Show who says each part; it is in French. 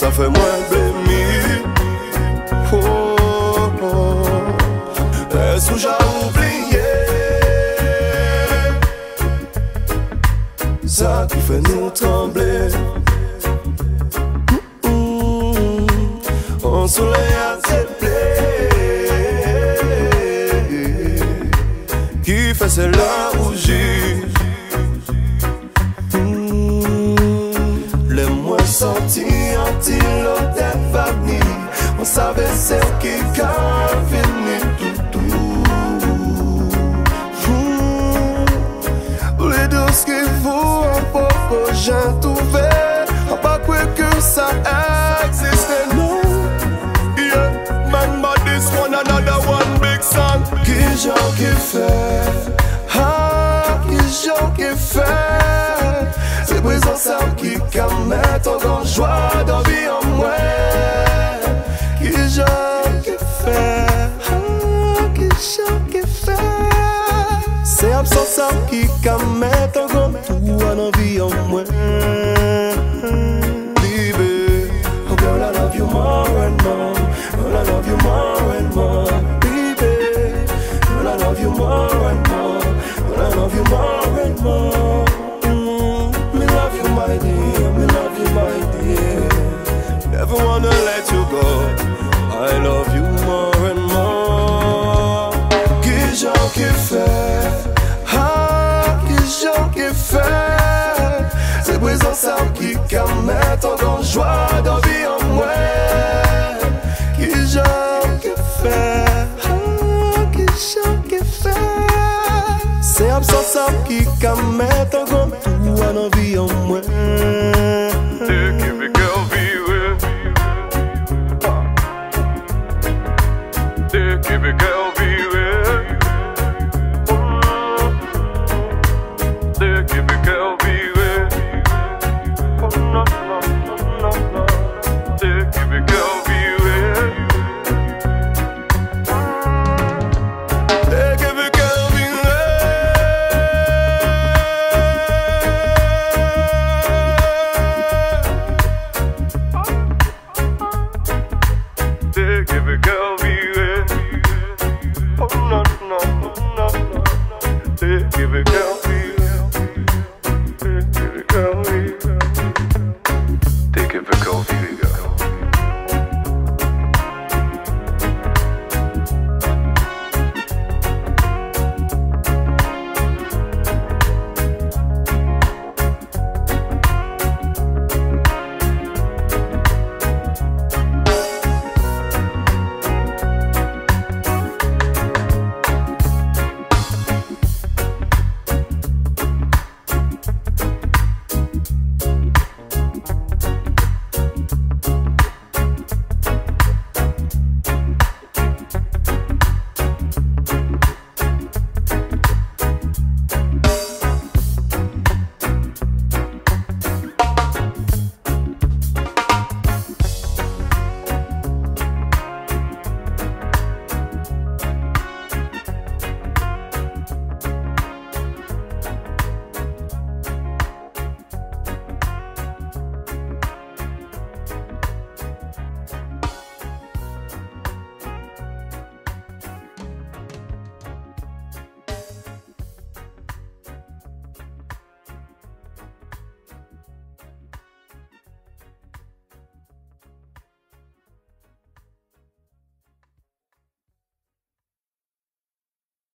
Speaker 1: ça fait moins béni. Oh, oh. Est-ce que j'ai oublié ça qui fait nous trembler? On soleil à tes plaies qui fait c'est là rougir. Les moins sortis anti-l'hôtel Vagny, on savait c'est qui a fini tout. Les douces qui vous en pauvre j'ai trouvé, à pas croire que ça existait, non. Yeah, man, but this one another one big song. Qui j'en qui fait, ah, qui j'en qui fait. C'est présent ça qui met en grande joie dans vie en moi. Qui j'en qui fait, ah, qui j'en qui fait. C'est absent ça qui met en grande joie dans vie en moi. Baby, oh girl, I love you more and more. Girl, I love you more and more. Baby, girl, I love you more and more. Girl, I love you more and more. Me love you, my dear. Me love you, my dear. Never wanna let you go. I love you more and more. Qui j'en qui fait, ah, qui j'en qui fait. C'est présent ça qui met en grande joie dans vie en moi. Qui j'en qui fait, ah, qui j'en qui fait. C'est absent ça qui met en grande joie dans vie en moi.